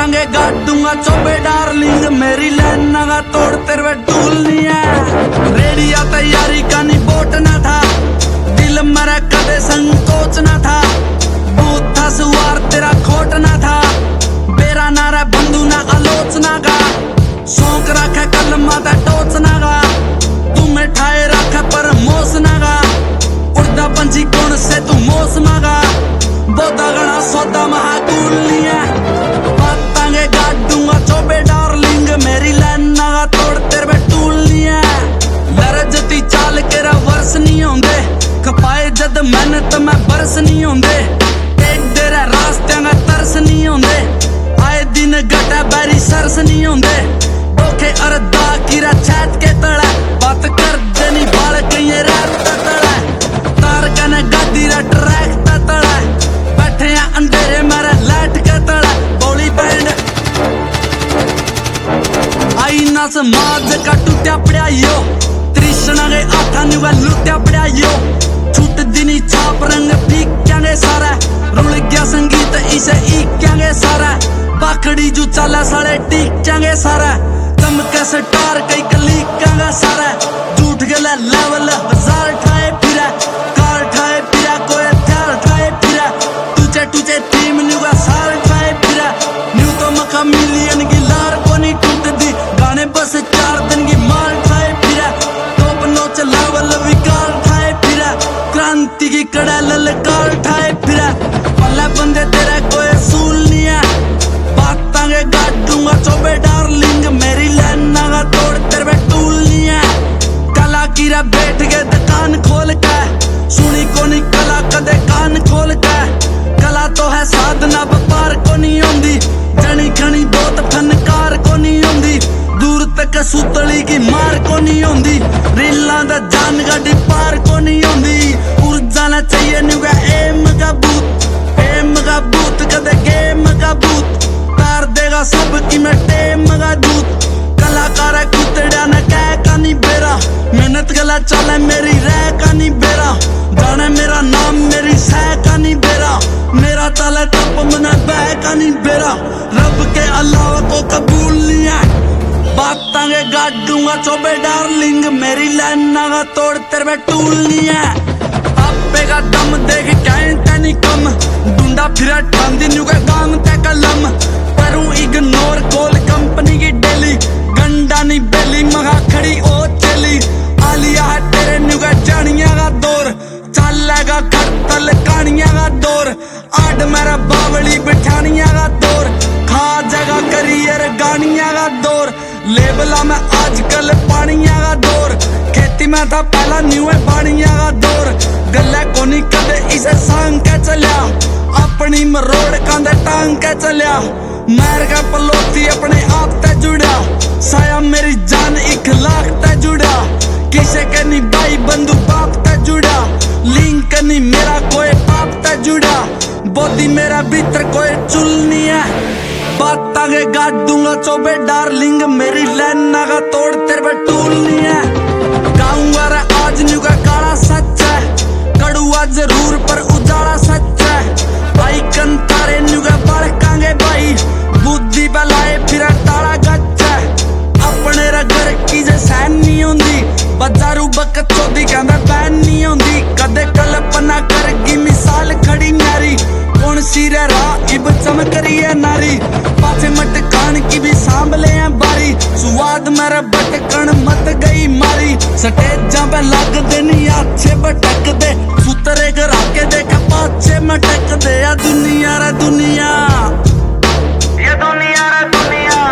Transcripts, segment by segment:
बातांगे गाड़ूंगा चौबे डार्लिंग मेरी लाइन का तोड़ तेरे पे टूल नहीं है। रेडिया तैयारी का नहीं बोट ना था, दिल मेरा कदे संकोच ना था, बूथ था सुवार तेरा खोट ना था, बेरा नारा बंधु ना आलोचना का, शौक रखा कलमा ता टोचना का, तुम्हें ठाए रखा पर मोसना का, उड़दा पंछी कौन से तू मौसमा का, बोधा गणा सौदा महाकूल नहीं है। बातांगे गाड़ूंगा चौबे डार्लिंग मेरी लाइन का तोड़ तेरे पे टूल नहीं है। लरजती चाल केरा वर्ष नहीं होंदे, खपाए जद मेहनत में बरस नहीं होंदे, तेरे रास्ते में तरस नहीं होंदे, आए दिन गटा बैरी सरस नहीं होंदे, डोखे अरदा कीरा छात के तड़ा, बात कर देनी बाल कहीं रात तड़ा, तार कने गादी रा ट्रैक तड़ा, बैठे अंधेरे मेरा लाइट का तड़ा, बोली बैंड आई ना समाज का टूटा पड़ा यो, तृष्णा के आठा नुगा लुट्या पड़ा यो, छूट दिनी छाप रंग फीक क्या सारा, रुल गया संगीत इसे क्या सारा, पाखड़ी जो चला सारे टीक क्या सारा, तम कैसे टार कई कली क्या सारा, झूठ गला लेवल बाजार ठाए फिरा, कार ठाए फिरा कोई हथियार ठाए फिरा, तुझे तुझे टीम नुगा सार ठाए फिरा, न्यू तो मका मिलियन की लार को नहीं टूट दी, गाने बस 4 दिन की मार ठाए फिरा, टॉप नोच लेवल विकार ठाए फिरा, क्रांति की कड़ा ललकार ठाए फिरा, पल्ला बंदे तेरा कोई सूल नहीं है। बातांगे गाड़ूंगा चौबे डार्लिंग मेरी लाइन का तोड़ तेरे पे टूल नहीं है। कला कीरा बैठ के दुकान खोल के, सुनी को नहीं कला कदे कान खोल के, कला तो है साधना व्यापार को नहीं होंदी, जनी खनी बहुत फनकार को नहीं होंदी, दूर तक सुतली की मार को नहीं होंदी, रीला दा जान गाड़ी पार को नहीं होंदी, ऊर्जा ना चाहिए नुगा एम का भूत कदे गेम का भूत, तार देगा सब की मैं टेम का दूत, कलाकार कुतड़ा न कह का नहीं बेरा, मेहनत गला चले मेरी रह का नहीं बेरा, जाने मेरा नाम मेरी सह का नहीं बेरा, मेरा ताले तप मना बह का नहीं बेरा, रब के अलावा को कबूल नहीं है। बातांगे गाड़ूंगा चौबे डार्लिंग मेरी लाइन का तोड़ तेरे पे टूल नहीं है। आपे का दम देख कहता नहीं कम, ढूंढा फिरा ठांदी न्यू का काम ते कलम, करूं इग्नोर कॉल कंपनी की डेली, गंडा नहीं बेली मगा खड़ी ओ चली, आलिया है तेरे न्यू का जानिया का दौर, चलेगा खड़तल कहानिया का दौर, आड मेरा बावली बिठानिया का दौर, खा जगह करियर गानिया का दौर, लेबला में आजकल पानिया का दौर, खेती में था पहला न्यू है पानिया का दौर, गल्ला कोनी कदे इसे सांग के चलिया, अपनी मरोड़ कांदे टांग के चलिया, मैर का पलोती अपने आप ते जुड़ा, साया मेरी जान 1 लाख ते जुड़ा, किसे के नहीं भाई बंधु बाप ते जुड़ा, लिंक नहीं मेरा कोई पाप ते जुड़ा, बोधी मेरा भीतर कोई चुल नहीं है। बातांगे गाड़ूंगा चौबे डार्लिंग मेरी लाइन का तोड़ तेरे पे टूल नहीं है। गाऊंगा रे आज न्यू का काला सच है, कड़ुआ जरूर पर उजाला सच है, आइकन तारे न्यू का बड़कांगे भाई, बुद्धि बलाए फिर ताला गच है, अपने घर की जे सहन नहीं होंदी, बाजारू बकत चौधी कहंदा बैन नहीं होंदी, कदे कल्पना करगी मिसाल खड़ी नारी, कौन सी रे राह इब चमक रही है नारी, पाछे मटकान की भी सांभले हैं बारी, सुवाद मेरा भटकन मत गई मारी, स्टेजां पे लग दे नहीं अच्छे भटक दे, सुतरे घर आके देख पाछे मटक दे, या दुनिया रे दुनिया, ये दुनिया रे दुनिया,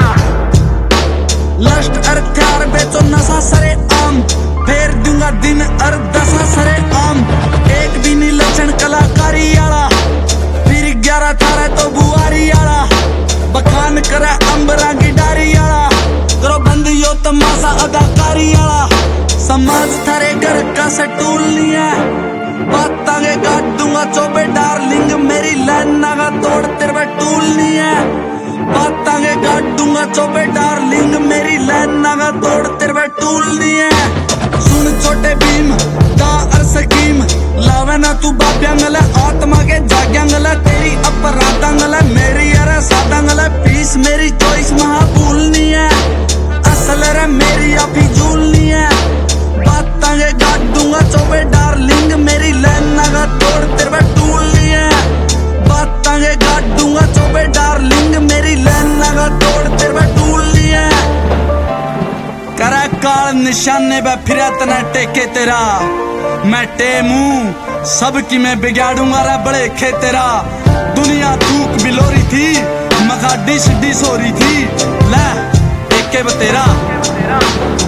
लस्ट अर्थार बेचो नशा सरे आम, फेर दूंगा दिन दशा सरे आम, एक दिन ही लक्षण कलाकारी आला, फिर 11 थारा तो बुआरी आला, बखान करे अंबरा की डारी आला, करो बंद यो तमाशा अदाकारी आला, समाज थारे घर का सटूल नहीं है। बातांगे गाड़ूंगा चौबे डार्लिंग मेरी लाइन का तोड़ तेरे पे टूल नहीं है। बातांगे गाड़ूंगा चौबे डार्लिंग मेरी लाइन का तोड़ तेरे पे टूल नहीं है। सुन छोटे भीम दा अर सकीम लावे ना तू बाब्यांगला आत्मा के जाग्यांगला, तेरी अपराधांगला मेरी यार साधांगला, पीस मेरी चॉइस महा भूलनी है, असल रे मेरी अभी झूलनी है। बातां के गाड़ दूंगा चौबे डार्लिंग, मेरी लैना का तोड़ तेरे पे टूलनी है। बातां के गाड़ दूंगा चौबे डार्लिंग, मेरी लैना का तोड़ तेरे पे टूलनी है। करा काल निशाने पे फिर तना टेके तेरा, मैं टेमू सबकी मैं बिगाड़ूंगा रे बड़े खे तेरा। दुनिया थूक बिलोरी थी, मगा डिश डिश हो रही थी, ले टेके पे तेरा।